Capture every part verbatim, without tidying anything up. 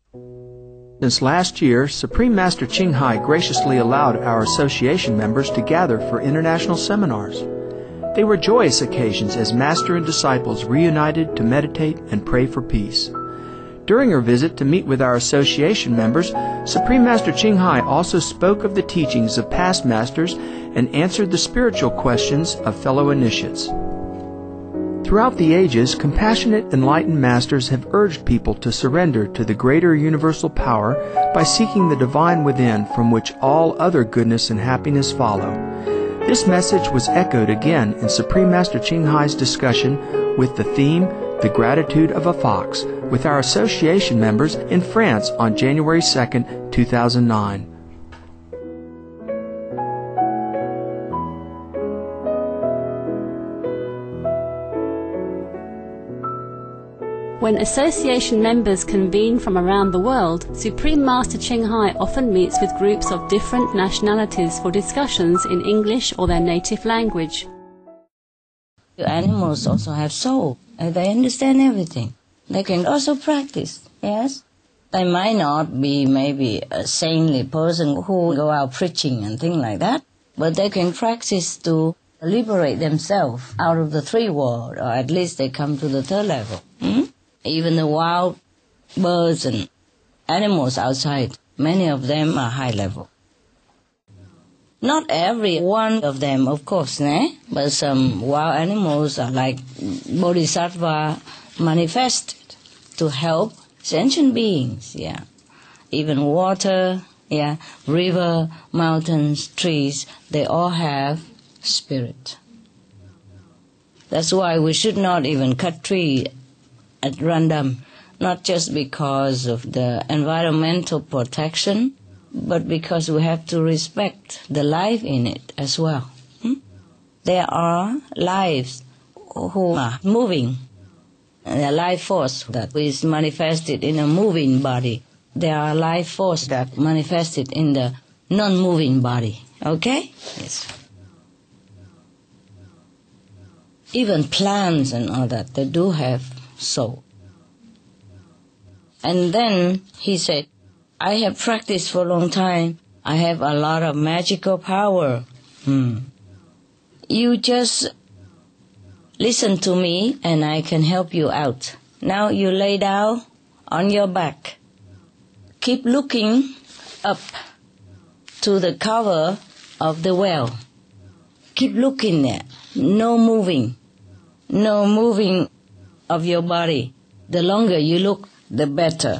Since last year, Supreme Master Ching Hai graciously allowed our association members to gather for international seminars. They were joyous occasions as Master and disciples reunited to meditate and pray for peace. During her visit to meet with our association members, Supreme Master Ching Hai also spoke of the teachings of past masters and answered the spiritual questions of fellow initiates. Throughout the ages, compassionate, enlightened masters have urged people to surrender to the greater universal power by seeking the divine within, from which all other goodness and happiness follow. This message was echoed again in Supreme Master Ching Hai's discussion with the theme, The Gratitude of a Fox, with our association members in France on January second, two thousand nine. When association members convene from around the world, Supreme Master Ching Hai often meets with groups of different nationalities for discussions in English or their native language. Animals also have soul, and they understand everything. They can also practice, yes? They might not be maybe a saintly person who go out preaching and things like that, but they can practice to liberate themselves out of the three world, or at least they come to the third level. Hmm? Even the wild birds and animals outside, many of them are high level. Not every one of them, of course, eh? But some wild animals are like bodhisattva manifested to help sentient beings, yeah. Even water, yeah, river, mountains, trees, they all have spirit. That's why we should not even cut trees at random, not just because of the environmental protection, but because we have to respect the life in it as well. Hmm? There are lives who are moving, the life force that is manifested in a moving body. There are life force that manifested in the non-moving body. Okay? Yes. Even plants and all that, they do have soul. And then he said, I have practiced for a long time. I have a lot of magical power. Hmm. You just listen to me and I can help you out. Now you lay down on your back. Keep looking up to the cover of the well. Keep looking there. No moving. No moving of your body. The longer you look, the better.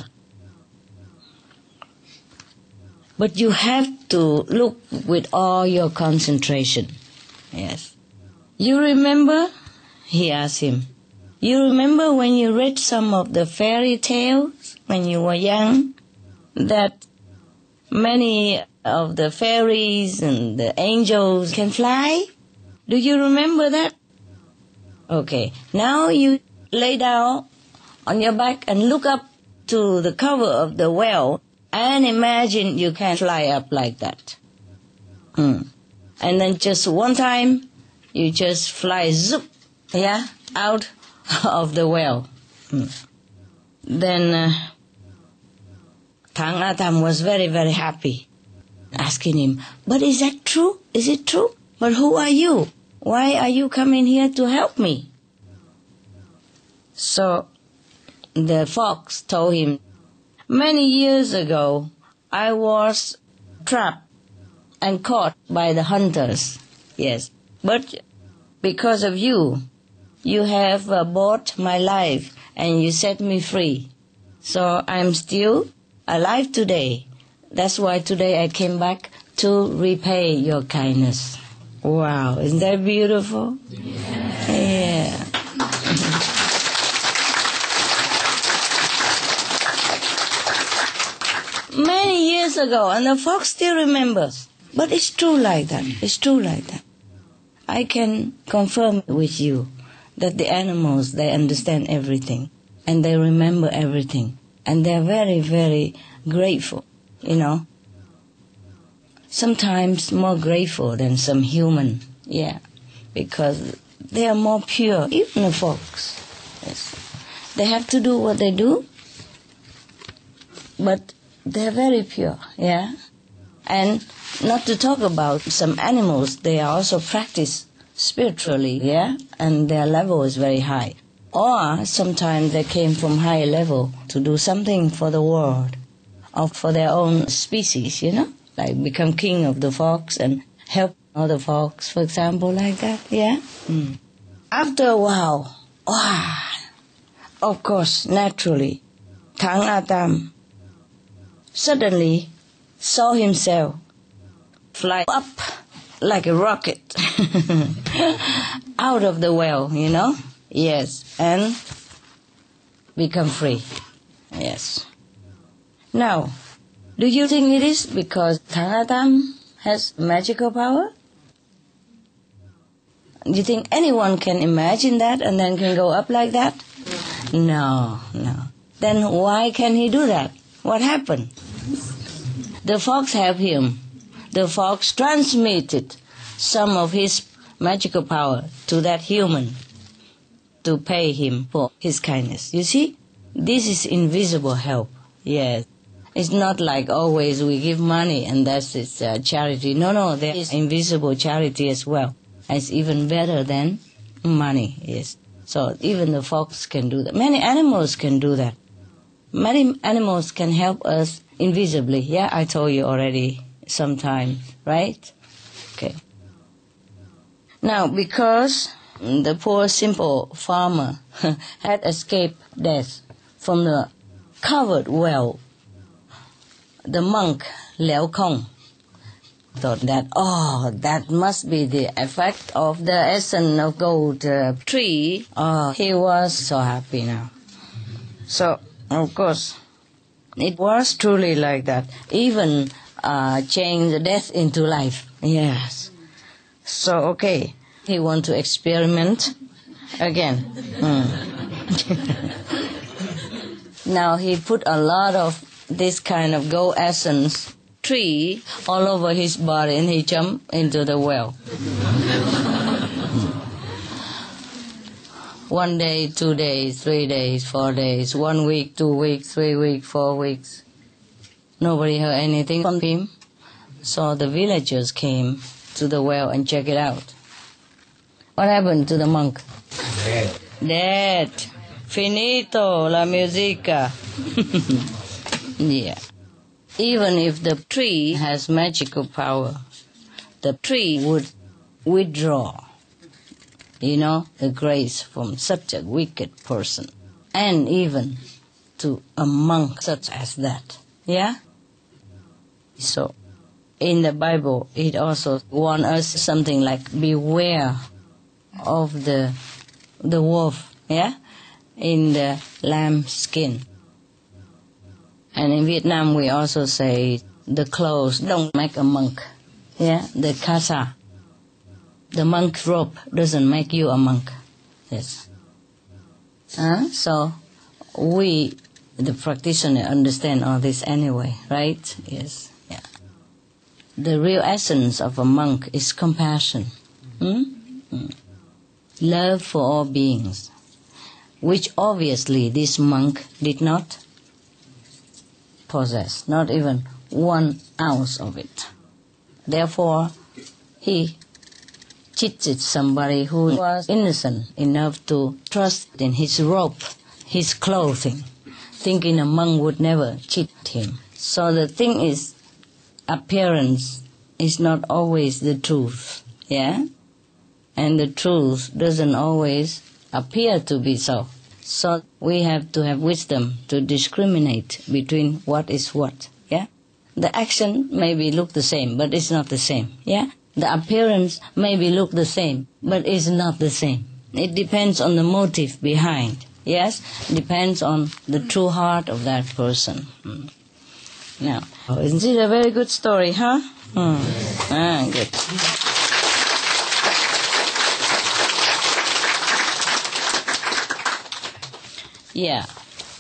But you have to look with all your concentration. Yes. You remember? He asked him. You remember when you read some of the fairy tales when you were young? That many of the fairies and the angels can fly? Do you remember that? Okay. Now you lay down on your back and look up to the cover of the well and imagine you can fly up like that. Mm. And then just one time, you just fly zoop, yeah, out of the well. Mm. Then uh, Tang Atam was very, very happy, asking him, but is that true? Is it true? But who are you? Why are you coming here to help me? So the fox told him, many years ago, I was trapped and caught by the hunters. Yes, but because of you, you have uh, bought my life and you set me free. So I'm still alive today. That's why today I came back to repay your kindness. Wow, isn't that beautiful? Yeah. yeah. Many years ago, and the fox still remembers. But it's true like that. It's true like that. I can confirm with you that the animals, they understand everything. And they remember everything. And they're very, very grateful, you know. Sometimes more grateful than some human, yeah. Because they are more pure, even the fox. Yes. They have to do what they do. but they're very pure, yeah? And not to talk about some animals, they are also practiced spiritually, yeah? And their level is very high. Or sometimes they came from high level to do something for the world or for their own species, you know? Like become king of the fox and help other fox, for example, like that, yeah? Mm. After a while, wow, of course, naturally, Thang Atam suddenly saw himself fly up like a rocket out of the well, you know? Yes, and become free. Yes. Now, do you think it is because Thang Atam has magical power? Do you think anyone can imagine that and then can go up like that? No, no. Then why can he do that? What happened? The fox helped him. The fox transmitted some of his magical power to that human to pay him for his kindness. You see? This is invisible help. Yes. It's not like always we give money and that's it's uh, charity. No, no, there is invisible charity as well. It's even better than money, yes. So even the fox can do that. Many animals can do that. Many animals can help us invisibly. Yeah, I told you already sometime, right? Okay. Now, because the poor simple farmer had escaped death from the covered well, the monk Liao Kong thought that, oh, that must be the effect of the essence of gold uh, tree. Oh, he was so happy now. So, of course, it was truly like that. Even uh, change death into life. Yes. So, okay, he want to experiment again. Mm. Now he put a lot of this kind of gold essence tree all over his body and he jumped into the well. One day, two days, three days, four days, one week, two weeks, three weeks, four weeks. Nobody heard anything from him. So the villagers came to the well and checked it out. What happened to the monk? Dead. Dead. Finito la musica. Yeah. Even if the tree has magical power, the tree would withdraw, you know, the grace from such a wicked person. And even to a monk such as that. Yeah? So, in the Bible, it also warns us something like, beware of the the wolf, yeah? In the lamb skin. And in Vietnam, we also say the clothes don't make a monk. Yeah, the casa, the monk robe doesn't make you a monk. Yes. Uh, so we, the practitioner, understand all this anyway, right? Yes. Yeah. The real essence of a monk is compassion, hmm? Hmm. Love for all beings, which obviously this monk did not possess, not even one ounce of it. Therefore, he cheated somebody who was innocent enough to trust in his robe, his clothing, thinking a monk would never cheat him. So the thing is, appearance is not always the truth, yeah? And the truth doesn't always appear to be so. So we have to have wisdom to discriminate between what is what, yeah? The action maybe look the same, but it's not the same, yeah? The appearance maybe look the same, but it's not the same. It depends on the motive behind, yes? Depends on the true heart of that person. Mm. Now, oh, isn't it a very good story, huh? Mm. Ah, good. Yeah.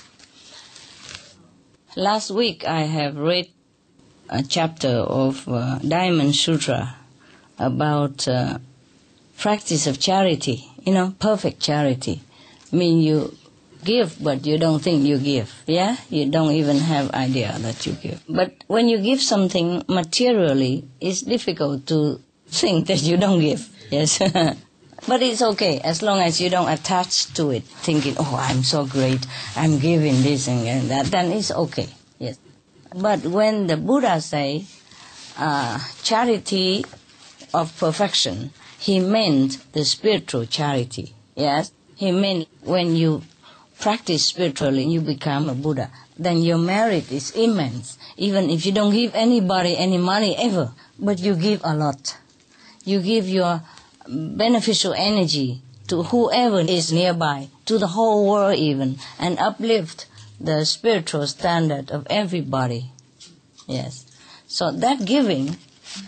Last week I have read a chapter of uh, Diamond Sutra about uh, practice of charity, you know, perfect charity. I mean, you give, but you don't think you give. Yeah? You don't even have idea that you give. But when you give something materially, it's difficult to think that you don't give. Yes. But it's okay, as long as you don't attach to it, thinking, oh, I'm so great, I'm giving this and that, then it's okay. Yes. But when the Buddha say, uh, charity of perfection, he meant the spiritual charity. Yes. He meant when you practice spiritually, you become a Buddha, then your merit is immense. Even if you don't give anybody any money ever, but you give a lot. You give your beneficial energy to whoever is nearby, to the whole world even, and uplift the spiritual standard of everybody. Yes. So that giving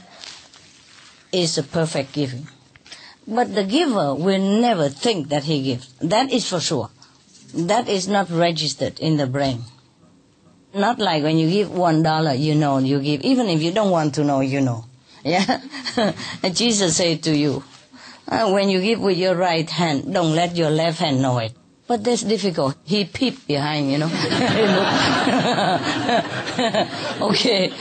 is a perfect giving. But the giver will never think that he gives. That is for sure. That is not registered in the brain. Not like when you give one dollar, you know you give. Even if you don't want to know, you know. Yeah. And Jesus said to you, uh, when you give with your right hand, don't let your left hand know it. But that's difficult. He peeped behind, you know. Okay.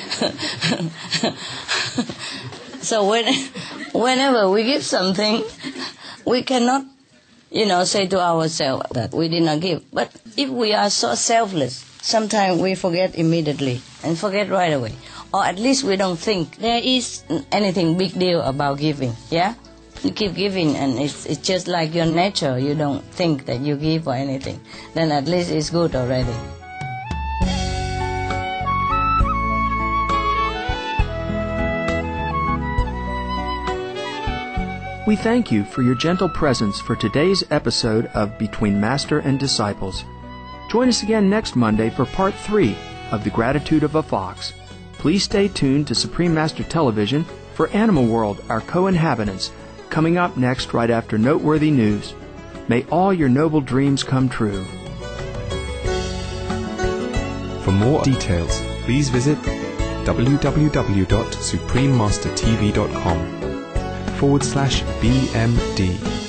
So when, whenever we give something, we cannot, you know, say to ourselves that we did not give. But if we are so selfless, sometimes we forget immediately and forget right away. Or at least we don't think there is anything big deal about giving, yeah? You keep giving and it's, it's just like your nature. You don't think that you give or anything. Then at least it's good already. We thank you for your gentle presence for today's episode of Between Master and Disciples. Join us again next Monday for part three of The Gratitude of a Fox. Please stay tuned to Supreme Master Television for Animal World, Our Co-Inhabitants, coming up next right after noteworthy news. May all your noble dreams come true. For more details, please visit www.suprememastertv.com forward slash BMD.